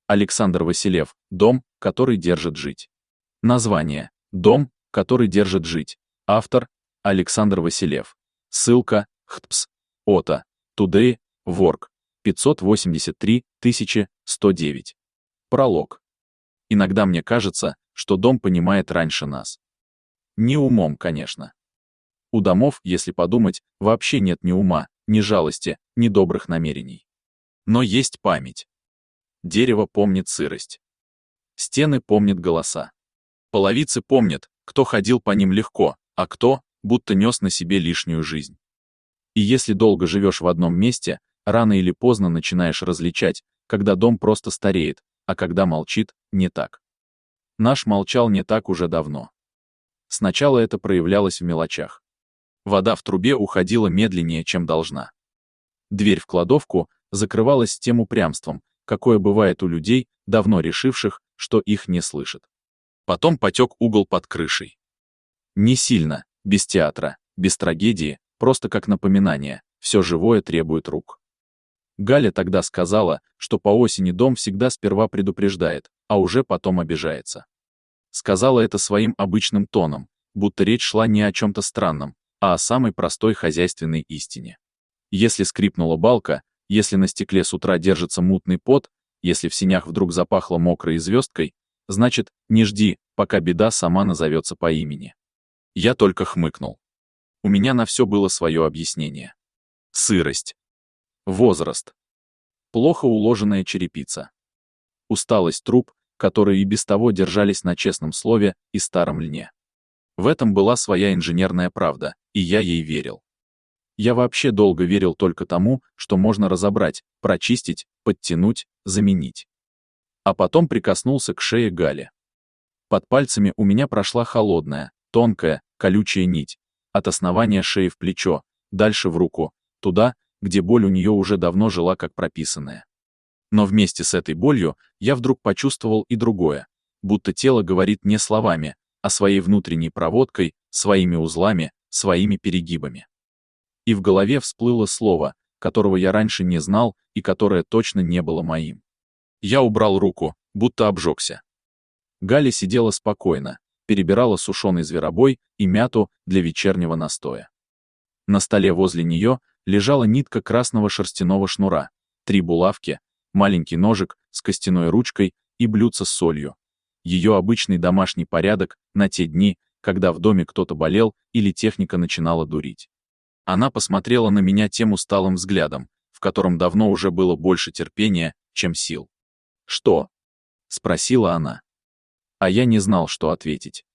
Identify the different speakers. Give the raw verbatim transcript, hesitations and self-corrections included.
Speaker 1: Александр Василев. Дом, который держит жить. Название. Дом, который держит жить. Автор. Александр Василев. Ссылка. хтпс. Ота. Today. Ворк. пятьсот восемьдесят три тысячи сто девять. Пролог. Иногда мне кажется, что дом понимает раньше нас. Не умом, конечно. У домов, если подумать, вообще нет ни ума, ни жалости, ни добрых намерений. Но есть память. Дерево помнит сырость. Стены помнят голоса. Половицы помнят, кто ходил по ним легко, а кто, будто нес на себе лишнюю жизнь. И если долго живешь в одном месте, рано или поздно начинаешь различать, когда дом просто стареет, а когда молчит, не так. Наш молчал не так уже давно. Сначала это проявлялось в мелочах. Вода в трубе уходила медленнее, чем должна. Дверь в кладовку закрывалась с тем упрямством, какое бывает у людей, давно решивших, что их не слышат. Потом потек угол под крышей. Не сильно, без театра, без трагедии, просто как напоминание, все живое требует рук. Галя тогда сказала, что по осени дом всегда сперва предупреждает, а уже потом обижается. Сказала это своим обычным тоном, будто речь шла не о чем-то странном, а о самой простой хозяйственной истине. Если скрипнула балка, если на стекле с утра держится мутный пот, если в сенях вдруг запахло мокрой звездкой, значит, не жди, пока беда сама назовется по имени. Я только хмыкнул. У меня на все было свое объяснение. Сырость. Возраст. Плохо уложенная черепица. Усталость труб, которые и без того держались на честном слове и старом льне. В этом была своя инженерная правда, и я ей верил. Я вообще долго верил только тому, что можно разобрать, прочистить, подтянуть, заменить. А потом прикоснулся к шее Гали. Под пальцами у меня прошла холодная, тонкая, колючая нить, от основания шеи в плечо, дальше в руку, туда, где боль у нее уже давно жила как прописанная. Но вместе с этой болью я вдруг почувствовал и другое, будто тело говорит не словами, а своей внутренней проводкой, своими узлами, своими перегибами. И в голове всплыло слово, которого я раньше не знал и которое точно не было моим. Я убрал руку, будто обжегся. Галя сидела спокойно, перебирала сушеный зверобой и мяту для вечернего настоя. На столе возле нее лежала нитка красного шерстяного шнура, три булавки, маленький ножик с костяной ручкой и блюдце с солью. Ее обычный домашний порядок на те дни, когда в доме кто-то болел или техника начинала дурить. Она посмотрела на меня тем усталым взглядом, в котором давно уже было больше терпения, чем сил. «Что?» — спросила она. А я не знал, что ответить.